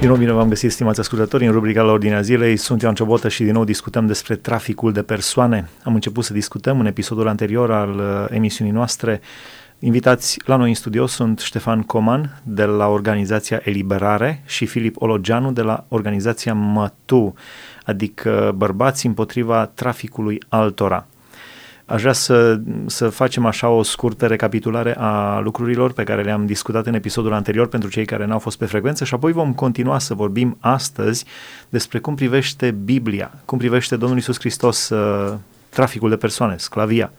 Din nou bine v-am găsit, stimați ascultători, în rubrica la Ordinea Zilei. Sunt Ioan Ciobotă și din nou discutăm despre traficul de persoane. Am început să discutăm în episodul anterior al emisiunii noastre. Invitați la noi în studio sunt Ștefan Coman de la organizația Eliberare și Filip Ologeanu de la organizația MATU, adică Bărbați împotriva traficului altora. Aș vrea să facem așa o scurtă recapitulare a lucrurilor pe care le-am discutat în episodul anterior pentru cei care n-au fost pe frecvență și apoi vom continua să vorbim astăzi despre cum privește Biblia, cum privește Domnul Iisus Hristos traficul de persoane, sclavia.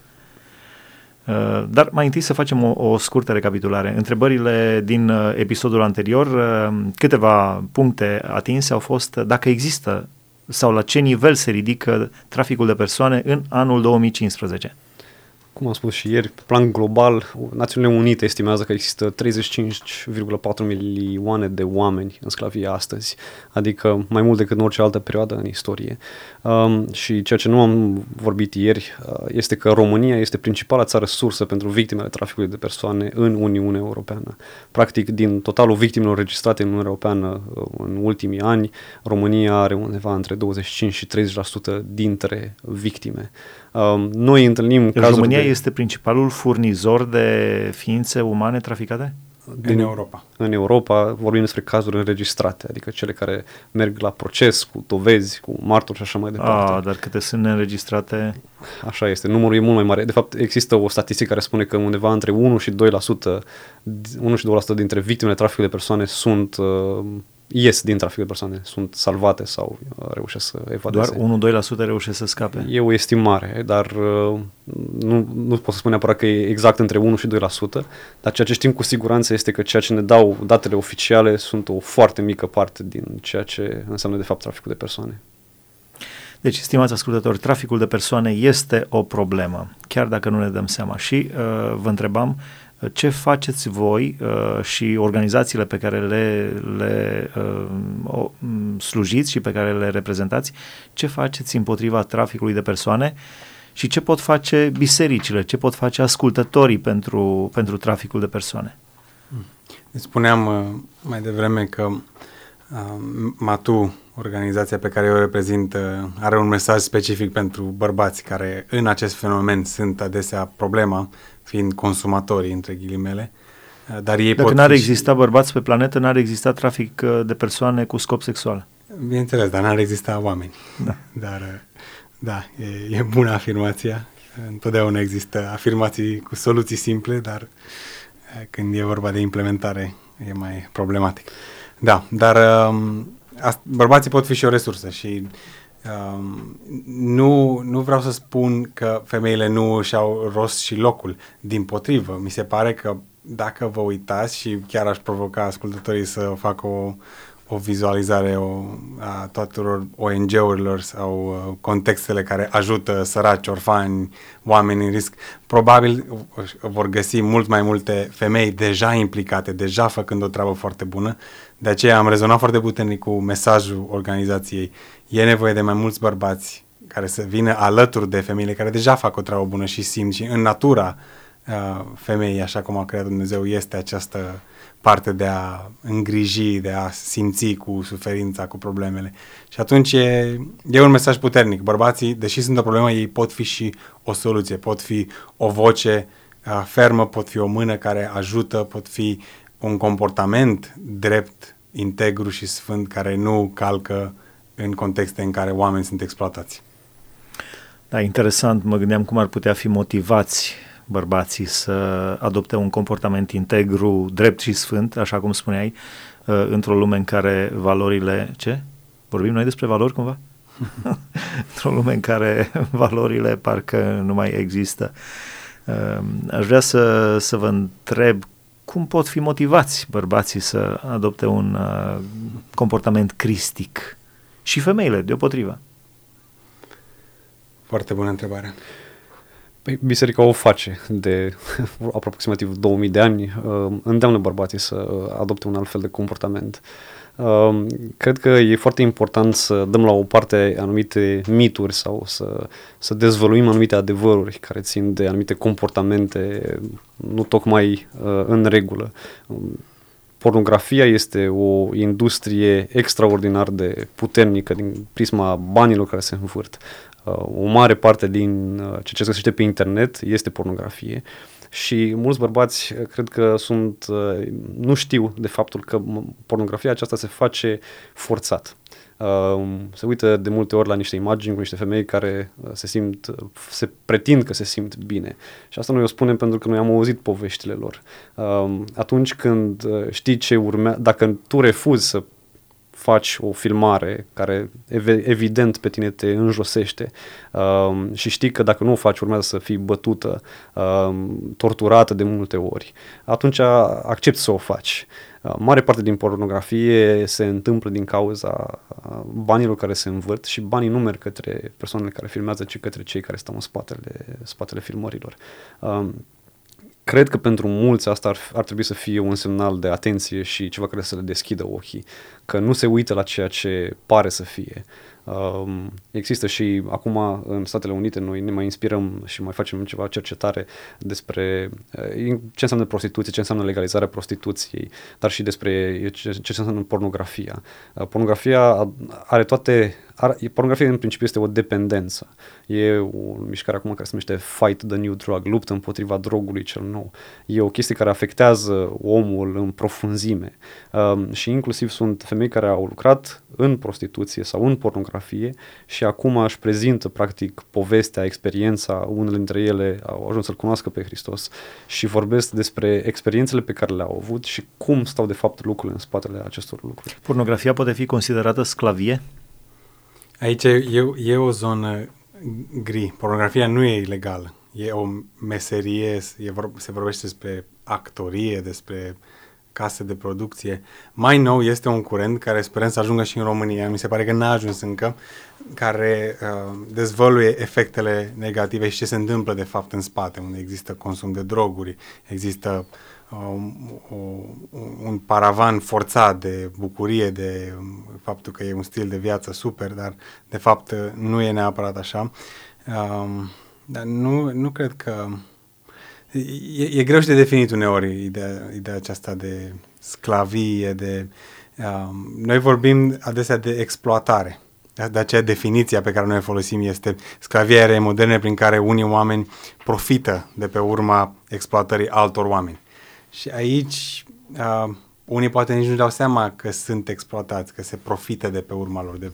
Dar mai întâi să facem o scurtă recapitulare. Întrebările din episodul anterior, câteva puncte atinse au fost dacă există sau la ce nivel se ridică traficul de persoane în anul 2015. Cum am spus și ieri, pe plan global, Națiunile Unite estimează că există 35,4 milioane de oameni în sclavie astăzi, adică mai mult decât în orice altă perioadă în istorie. Și ceea ce nu am vorbit ieri este că România este principala țară sursă pentru victimele traficului de persoane în Uniunea Europeană. Practic, din totalul victimelor registrate în Uniunea Europeană în ultimii ani, România are undeva între 25 și 30% dintre victime. Noi întâlnim cazuri România este principalul furnizor de ființe umane traficate? În Europa. În Europa vorbim despre cazuri înregistrate, adică cele care merg la proces cu dovezi, cu martori și așa mai departe. Dar câte sunt neînregistrate? Așa este, numărul e mult mai mare. De fapt, există o statistică care spune că undeva între 1 și 2% dintre victimele traficului de persoane ies din trafic de persoane, sunt salvate sau reușesc să evadeze. Doar 1-2% reușesc să scape? E o estimare, dar nu pot să spun neapărat că e exact între 1 și 2%, dar ceea ce știm cu siguranță este că ceea ce ne dau datele oficiale sunt o foarte mică parte din ceea ce înseamnă de fapt traficul de persoane. Deci, stimați ascultători, traficul de persoane este o problemă, chiar dacă nu ne dăm seama. Și vă întrebam, ce faceți voi și organizațiile pe care le slujiți și pe care le reprezentați, ce faceți împotriva traficului de persoane și ce pot face bisericile, ce pot face ascultătorii pentru traficul de persoane? Spuneam mai devreme că MATU, organizația pe care eu o reprezint, are un mesaj specific pentru bărbați care în acest fenomen sunt adesea problema, fiind consumatorii, între ghilimele. Dar ei Dacă n-ar exista bărbați pe planetă, n-ar exista trafic de persoane cu scop sexual. Bineînțeles, dar n-ar exista oameni. Da. Dar, da, e bună afirmația. Întotdeauna există afirmații cu soluții simple, dar când e vorba de implementare e mai problematic. Da, dar bărbații pot fi și o resursă și nu vreau să spun că femeile nu și-au rost și locul. Dimpotrivă, mi se pare că dacă vă uitați și chiar aș provoca ascultătorii să facă o vizualizare a tuturor ONG-urilor sau contextele care ajută săraci, orfani, oameni în risc, probabil vor găsi mult mai multe femei deja implicate, deja făcând o treabă foarte bună. De aceea am rezonat foarte puternic cu mesajul organizației. E nevoie de mai mulți bărbați care să vină alături de femeile care deja fac o treabă bună și simt și în natura femeii, așa cum a creat Dumnezeu, este această parte de a îngriji, de a simți cu suferința, cu problemele. Și atunci e un mesaj puternic. Bărbații, deși sunt o problemă, ei pot fi și o soluție, pot fi o voce fermă, pot fi o mână care ajută, pot fi un comportament drept, integru și sfânt care nu calcă în contexte în care oameni sunt exploatați. Da, interesant. Mă gândeam cum ar putea fi motivați bărbații să adopte un comportament integru, drept și sfânt, așa cum spuneai, într-o lume în care valorile... Ce? Vorbim noi despre valori cumva? Într-o lume în care valorile parcă nu mai există. Aș vrea să vă întreb cum pot fi motivați bărbații să adopte un comportament cristic și femeile, deopotrivă. Foarte bună întrebare. Păi, biserica o face de aproximativ 2000 de ani, îndeamnă bărbații să adopte un alt fel de comportament. Cred că e foarte important să dăm la o parte anumite mituri sau să dezvăluim anumite adevăruri care țin de anumite comportamente nu tocmai în regulă. pornografia este o industrie extraordinar de puternică din prisma banilor care se învârt. O mare parte din ce se găsește pe internet este pornografie și mulți bărbați cred că nu știu de faptul că pornografia aceasta se face forțat. Se uită de multe ori la niște imagini cu niște femei care se pretind că se simt bine. Și asta noi o spunem pentru că noi am auzit poveștile lor. Atunci când știi ce urmează, dacă tu refuzi să faci o filmare care evident pe tine te înjosește și știi că dacă nu o faci urmează să fii bătută, torturată de multe ori, atunci accepti să o faci. Mare parte din pornografie se întâmplă din cauza banilor care se învârt și banii nu merg către persoanele care filmează, ci către cei care stau în spatele filmărilor. Cred că pentru mulți asta ar trebui să fie un semnal de atenție și ceva care să le deschidă ochii, că nu se uită la ceea ce pare să fie. Există și acum în Statele Unite noi ne mai inspirăm și mai facem ceva cercetare despre ce înseamnă prostituție, ce înseamnă legalizarea prostituției, dar și despre ce înseamnă pornografia. Pornografia pornografia în principiu este o dependență. E o mișcare acum care se numește Fight the New Drug, luptă împotriva drogului cel nou. E o chestie care afectează omul în profunzime și inclusiv sunt femei care au lucrat în prostituție sau în pornografie și acum își prezintă practic povestea, experiența, unele dintre ele au ajuns să-L cunoască pe Hristos și vorbesc despre experiențele pe care le-au avut și cum stau de fapt lucrurile în spatele acestor lucruri. Pornografia poate fi considerată sclavie? Aici e o zonă gri. Pornografia nu e ilegală. E o meserie, se vorbește despre actorie, despre case de producție. Mai nou este un curent care sperăm să ajungă și în România, mi se pare că n-a ajuns încă, care dezvăluie efectele negative și ce se întâmplă de fapt în spate, unde există consum de droguri, există un paravan forțat de bucurie, de faptul că e un stil de viață super, dar de fapt nu e neapărat așa. Dar nu cred că... E greu și de definit uneori ideea aceasta de sclavie, noi vorbim adesea de exploatare. De aceea definiția pe care noi o folosim este sclavia erei moderne prin care unii oameni profită de pe urma exploatării altor oameni. Și aici unii poate nici nu dau seama că sunt exploatați, că se profită de pe urma lor,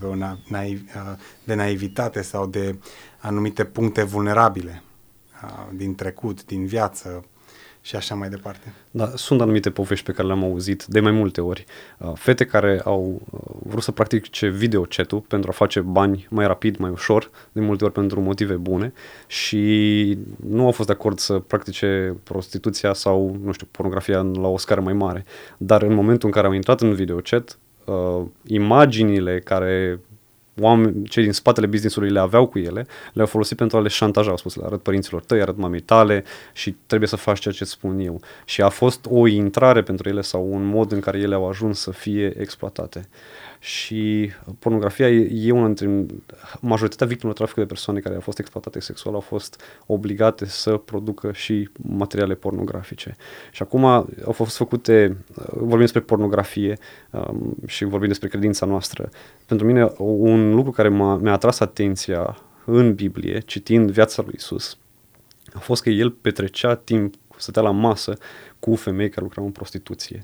de naivitate sau de anumite puncte vulnerabile din trecut, din viață și așa mai departe. Da, sunt anumite povești pe care le-am auzit de mai multe ori. Fete care au vrut să practice video chat-ul pentru a face bani mai rapid, mai ușor, de multe ori pentru motive bune și nu au fost de acord să practice prostituția sau, nu știu, pornografia la o scară mai mare. Dar în momentul în care au intrat în video chat, imaginile care cei din spatele business-ului le aveau cu ele, le-au folosit pentru a le șantaja, au spus, le arăt părinților tăi, arăt mamei tale și trebuie să faci ceea ce spun eu. Și a fost o intrare pentru ele sau un mod în care ele au ajuns să fie exploatate. Și pornografia e una dintre majoritatea victimelor traficului de persoane care au fost exploatate sexual au fost obligate să producă și materiale pornografice. Și acum au fost făcute, vorbim despre pornografie și vorbim despre credința noastră. Pentru mine un lucru care mi-a atras atenția în Biblie, citind viața lui Iisus, a fost că el petrecea timp, stătea la masă cu femei care lucrau în prostituție.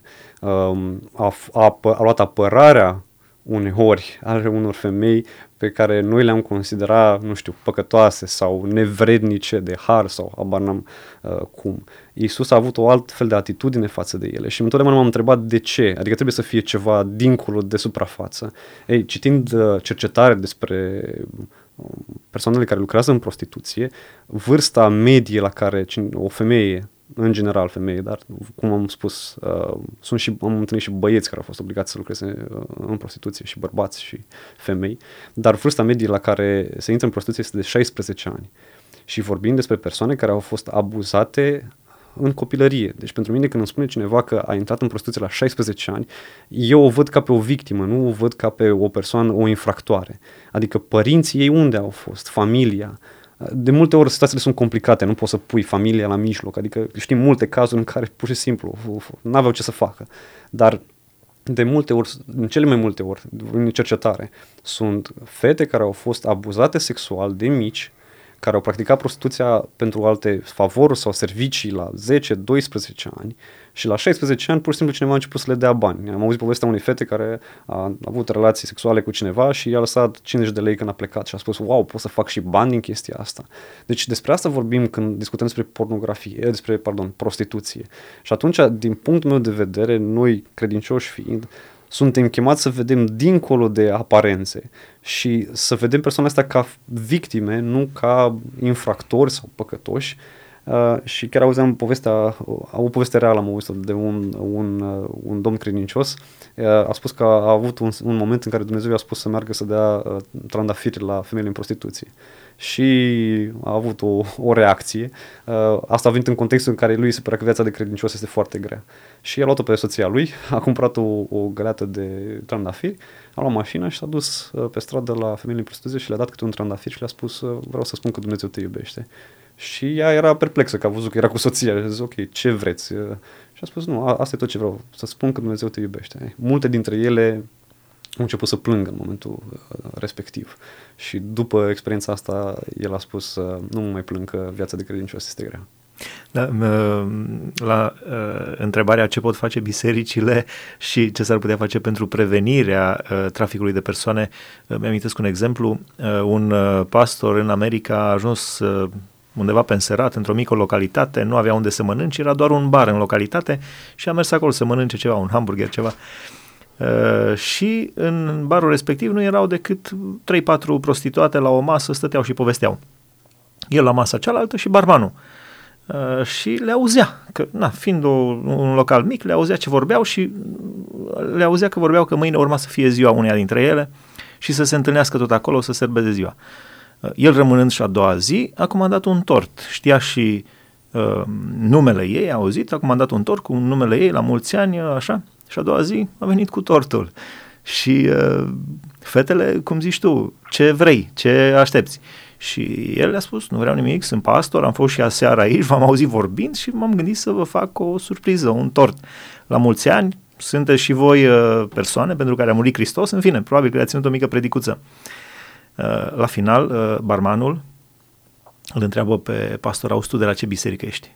A luat apărarea uneori ale unor femei pe care noi le-am considerat, nu știu, păcătoase sau nevrednice de har sau habar n-am cum. Iisus a avut o altfel de atitudine față de ele și întotdeauna m-am întrebat de ce, adică trebuie să fie ceva dincolo de suprafață. Ei, citind cercetare despre persoanele care lucrează în prostituție, vârsta medie la care o femeie, în general femeie, dar cum am spus, am întâlnit și băieți care au fost obligați să lucreze în prostituție și bărbați și femei, dar vârsta medie la care se intră în prostituție este de 16 ani. Și vorbim despre persoane care au fost abuzate în copilărie. Deci pentru mine când îmi spune cineva că a intrat în prostituție la 16 ani, eu o văd ca pe o victimă, nu o văd ca pe o persoană, o infractoare. Adică părinții ei unde au fost? Familia. De multe ori situațiile sunt complicate, nu poți să pui familia la mijloc, adică știm multe cazuri în care pur și simplu n-aveau ce să facă, dar de multe ori, în cele mai multe ori, în cercetare, sunt fete care au fost abuzate sexual de mici, care au practicat prostituția pentru alte favoruri sau servicii la 10-12 ani și la 16 ani pur și simplu cineva a început să le dea bani. Am auzit povestea unei fete care a avut relații sexuale cu cineva și i-a lăsat 50 de lei când a plecat și a spus, wow, pot să fac și bani din chestia asta. Deci despre asta vorbim când discutăm despre prostituție. Și atunci, din punctul meu de vedere, noi, credincioși fiind, suntem chemați să vedem dincolo de aparențe și să vedem persoanele astea ca victime, nu ca infractori sau păcătoși. Și chiar auzeam o poveste reală am auzit de un domn credincios. A spus că a avut un moment în care Dumnezeu i-a spus să meargă să dea trandafiri la femeile în prostituție. Și a avut o reacție. Asta venit în contextul în care lui se părea că viața de credincios este foarte grea. Și a luat-o pe soția lui, a cumpărat o găleată de trandafiri, a luat mașina și s-a dus pe stradă la femeile în prostituție și le-a dat câte un trandafir și le-a spus, vreau să spun că Dumnezeu te iubește. Și ea era perplexă că a văzut că era cu soția și a zis, ok, ce vreți? Și a spus, nu, asta e tot ce vreau, să spun că Dumnezeu te iubește. Multe dintre ele au început să plângă în momentul respectiv. Și după experiența asta, el a spus, nu mai plâng că viața de credincios este grea. La întrebarea ce pot face bisericile și ce s-ar putea face pentru prevenirea traficului de persoane, mi-amintesc un exemplu. Un pastor în America a ajuns undeva pe înserat, într-o mică localitate, nu avea unde să mănânce, era doar un bar în localitate și a mers acolo să mănânce ceva, un hamburger, ceva. Și în barul respectiv nu erau decât 3-4 prostituate la o masă, stăteau și povesteau. El la masa cealaltă și barmanul. Și le auzea, că, fiind un local mic, le auzea ce vorbeau și le auzea că vorbeau că mâine urma să fie ziua uneia dintre ele și să se întâlnească tot acolo să serbeze ziua. El rămânând și a doua zi, a comandat un tort. Știa și numele ei, a auzit, a comandat un tort cu numele ei la mulți ani, așa, și a doua zi a venit cu tortul. Și fetele, cum zici tu, ce vrei, ce aștepți? Și el le-a spus, nu vreau nimic, sunt pastor, am fost și aseară aici, v-am auzit vorbind și m-am gândit să vă fac o surpriză, un tort. La mulți ani, sunteți și voi persoane pentru care a murit Hristos, în fine, probabil că le-a ținut o mică predicuță. La final, barmanul îl întreabă pe pastor, auzi tu de la ce biserică ești?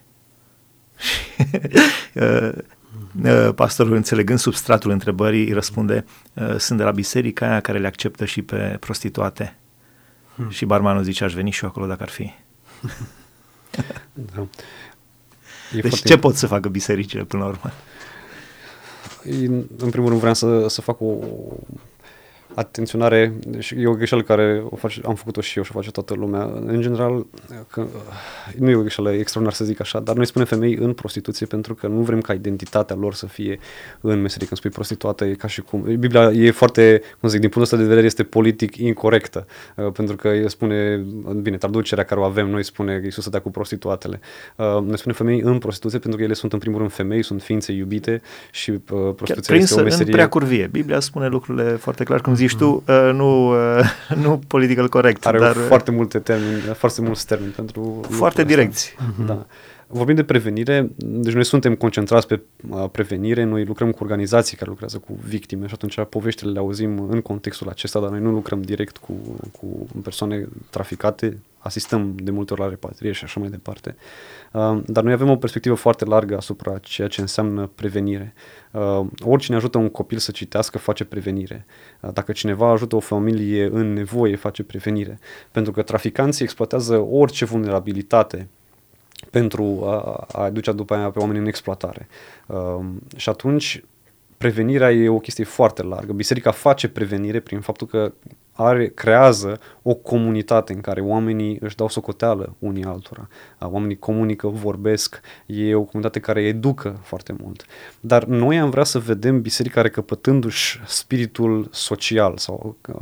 Pastorul, înțelegând substratul întrebării, îi răspunde, sunt de la biserica aia care le acceptă și pe prostituate. Și barmanul zice, aș veni și eu acolo dacă ar fi. Da. Deci ce pot să facă bisericile până la urmă? În primul rând vreau să fac o atenționare, și e o greșeală care am făcut-o și eu și o face toată lumea. În general, nu e o greșeală extraordinar să zic așa, dar noi spunem femei în prostituție pentru că nu vrem ca identitatea lor să fie în meserie. Când spui prostituată, e ca și cum... Biblia e foarte, cum zic, din punctul ăsta de vedere este politic incorrectă, pentru că el spune, bine, traducerea care o avem noi spune că Iisus se dea cu prostituatele. Noi spunem femei în prostituție pentru că ele sunt în primul rând femei, sunt ființe iubite și prostituția este o meserie... în prea curvie. Biblia spune lucrurile foarte clar, cum zici tu, nu political corect. Are foarte mulți termeni pentru... Foarte direcți. Da. Vorbim de prevenire, deci noi suntem concentrați pe prevenire, noi lucrăm cu organizații care lucrează cu victime și atunci poveștile le auzim în contextul acesta, dar noi nu lucrăm direct cu persoane traficate, asistăm de multe ori la repatriere și așa mai departe. Dar noi avem o perspectivă foarte largă asupra ceea ce înseamnă prevenire. Oricine ajută un copil să citească face prevenire. Dacă cineva ajută o familie în nevoie, face prevenire. Pentru că traficanții exploatează orice vulnerabilitate pentru a duce după aia pe oameni în exploatare. Și atunci prevenirea e o chestie foarte largă. Biserica face prevenire prin faptul că creează o comunitate în care oamenii își dau socoteală unii altora. Oamenii comunică, vorbesc, e o comunitate care educă foarte mult. Dar noi am vrea să vedem biserica recăpătându-și spiritul social sau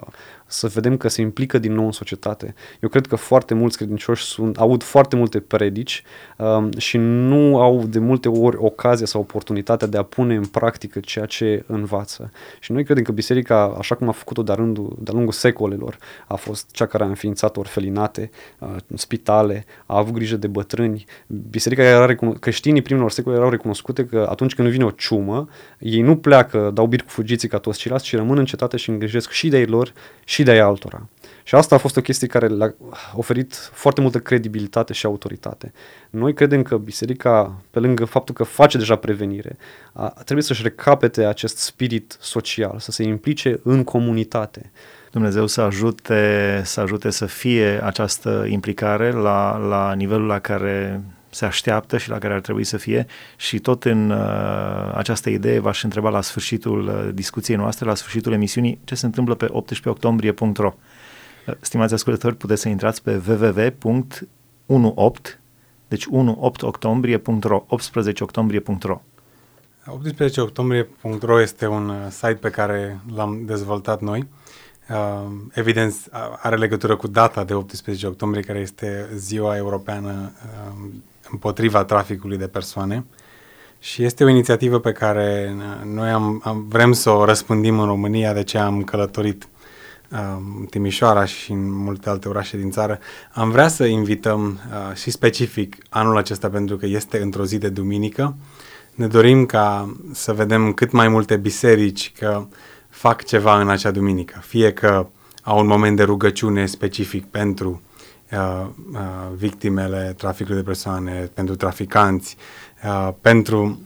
să vedem că se implică din nou în societate. Eu cred că foarte mulți credincioși aud foarte multe predici și nu au de multe ori ocazia sau oportunitatea de a pune în practică ceea ce învață. Și noi credem că biserica, așa cum a făcut-o de-a lungul secolelor, a fost cea care a înființat orfelinate, spitale, a avut grijă de bătrâni. Biserica creștinii primelor secole erau recunoscute că atunci când vine o ciumă, ei nu pleacă, dau bir cu fugiții ca toți ceilalți, ci rămân în cetate și îngrijesc și de ei lor și de ei altora. Și asta a fost o chestie care le-a oferit foarte multă credibilitate și autoritate. Noi credem că biserica, pe lângă faptul că face deja prevenire, trebuie să-și recapete acest spirit social, să se implice în comunitate. Dumnezeu să ajute să fie această implicare la nivelul la care se așteaptă și la care ar trebui să fie, și tot în această idee v-aș întreba la sfârșitul discuției noastre, la sfârșitul emisiunii, ce se întâmplă pe 18octombrie.ro. Stimați ascultători, puteți să intrați pe www.18, deci 18octombrie.ro, 18octombrie.ro. 18octombrie.ro este un site pe care l-am dezvoltat noi. Evident, are legătură cu data de 18 octombrie, care este ziua europeană împotriva traficului de persoane, și este o inițiativă pe care noi vrem să o răspândim în România, de ce am călătorit în Timișoara și în multe alte orașe din țară. Am vrea să invităm și specific anul acesta, pentru că este într-o zi de duminică. Ne dorim ca să vedem cât mai multe biserici că fac ceva în acea duminică, fie că au un moment de rugăciune specific pentru victimele traficului de persoane, pentru traficanți, pentru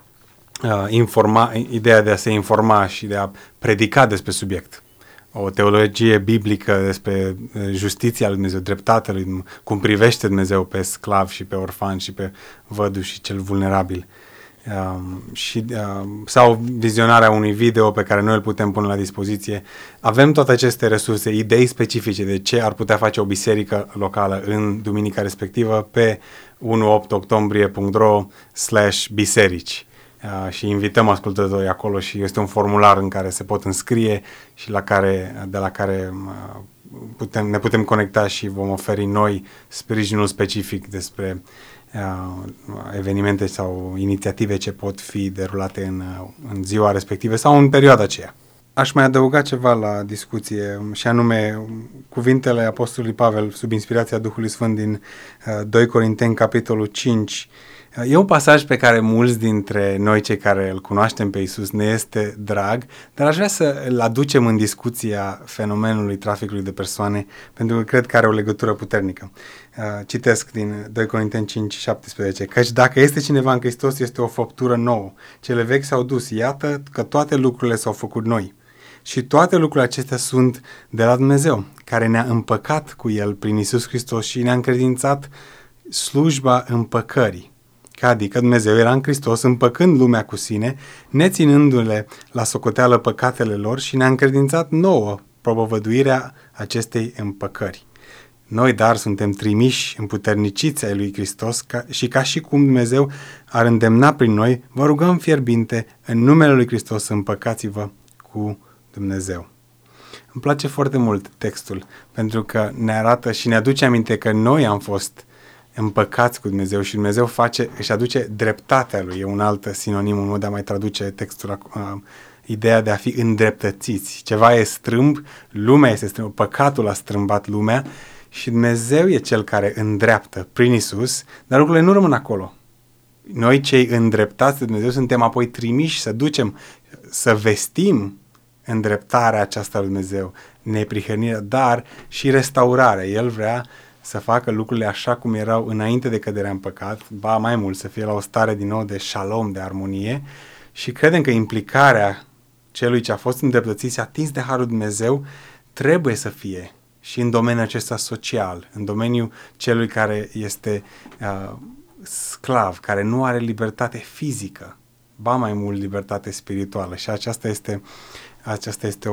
ideea de a se informa și de a predica despre subiect. O teologie biblică despre justiția lui Dumnezeu, dreptatea lui Dumnezeu, cum privește Dumnezeu pe sclav și pe orfan și pe vădu și cel vulnerabil. Sau vizionarea unui video pe care noi îl putem pune la dispoziție. Avem toate aceste resurse, idei specifice de ce ar putea face o biserică locală în duminica respectivă pe 18octombrie.ro/biserici. Și invităm ascultătorii acolo și este un formular în care se pot înscrie și de la care ne putem conecta și vom oferi noi sprijinul specific despre evenimente sau inițiative ce pot fi derulate în ziua respectivă sau în perioada aceea. Aș mai adăuga ceva la discuție, și anume cuvintele Apostolului Pavel sub inspirația Duhului Sfânt din 2 Corinteni, capitolul 5. E un pasaj pe care mulți dintre noi, cei care îl cunoaștem pe Iisus, ne este drag, dar aș vrea să îl aducem în discuția fenomenului traficului de persoane, pentru că cred că are o legătură puternică. Citesc din 2 Corinteni 5:17, căci dacă este cineva în Hristos, este o făptură nouă. Cele vechi s-au dus, iată că toate lucrurile s-au făcut noi. Și toate lucrurile acestea sunt de la Dumnezeu, care ne-a împăcat cu El prin Iisus Hristos și ne-a încredințat slujba împăcării. Adică Dumnezeu era în Hristos împăcând lumea cu sine, neținându-le la socoteală păcatele lor, și ne-a încredințat nouă propovăduirea acestei împăcări. Noi, dar, suntem trimiși împuterniciți ai lui Hristos și ca și cum Dumnezeu ar îndemna prin noi, vă rugăm fierbinte, în numele lui Hristos împăcați-vă cu Dumnezeu. Îmi place foarte mult textul, pentru că ne arată și ne aduce aminte că noi am fost împăcați cu Dumnezeu și Dumnezeu își aduce dreptatea Lui. E un alt sinonim, un mod de a mai traduce textul, ideea de a fi îndreptățiți. Ceva e strâmb, lumea este strâmb, păcatul a strâmbat lumea și Dumnezeu e Cel care îndreaptă prin Iisus, dar lucrurile nu rămân acolo. Noi, cei îndreptați de Dumnezeu, suntem apoi trimiși să ducem, să vestim îndreptarea aceasta lui Dumnezeu, neprihănirea, dar și restaurarea. El vrea să facă lucrurile așa cum erau înainte de căderea în păcat, ba mai mult, să fie la o stare din nou de shalom, de armonie, și credem că implicarea celui ce a fost îndreptățit și atins de harul Dumnezeu trebuie să fie și în domeniul acesta social, în domeniul celui care este sclav, care nu are libertate fizică, ba mai mult libertate spirituală, și aceasta este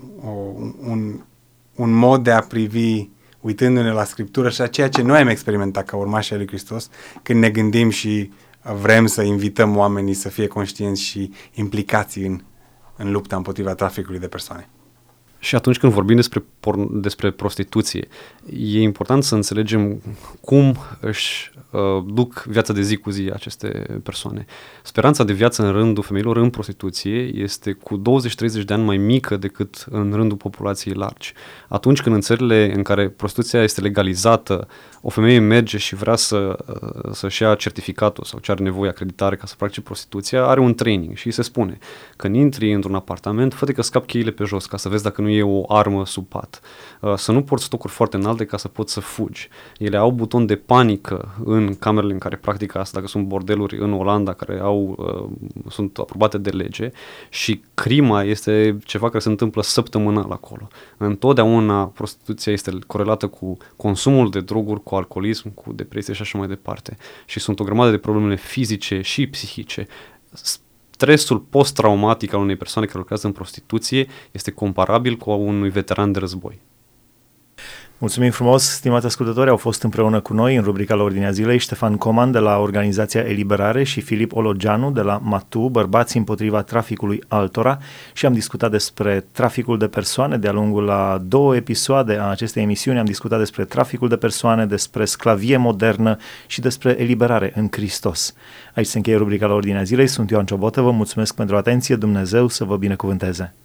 un mod de a privi, uitându-ne la Scriptură și la ceea ce noi am experimentat ca urmași ai lui Hristos, când ne gândim și vrem să invităm oamenii să fie conștienți și implicați în lupta împotriva traficului de persoane. Și atunci când vorbim despre prostituție, e important să înțelegem cum își duc viața de zi cu zi aceste persoane. Speranța de viață în rândul femeilor în prostituție este cu 20-30 de ani mai mică decât în rândul populației largi. Atunci când în țările în care prostituția este legalizată, o femeie merge și vrea să-și ia certificatul sau ce are nevoie, acreditare ca să practice prostituția, are un training și îi se spune: când intri într-un apartament, fă-te că scapi cheile pe jos ca să vezi dacă nu e o armă sub pat. Să nu porți stocuri foarte înalte ca să poți să fugi. Ele au buton de panică în camerele în care practică asta, dacă sunt bordeluri în Olanda care sunt aprobate de lege, și crima este ceva care se întâmplă săptămânal acolo. Întotdeauna prostituția este corelată cu consumul de droguri, cu alcoolism, cu depresie și așa mai departe. Și sunt o grămadă de probleme fizice și psihice. Stresul post-traumatic al unei persoane care lucrează în prostituție este comparabil cu unui veteran de război. Mulțumim frumos, stimați ascultători, au fost împreună cu noi în rubrica la Ordinea Zilei Ștefan Coman de la organizația Eliberare și Filip Ologeanu de la MATU, Bărbații împotriva traficului altora, și am discutat despre traficul de persoane. De-a lungul la 2 episoade a acestei emisiuni am discutat despre traficul de persoane, despre sclavie modernă și despre eliberare în Hristos. Aici se încheie rubrica la Ordinea Zilei, sunt Ioan Ciobotă, vă mulțumesc pentru atenție, Dumnezeu să vă binecuvânteze!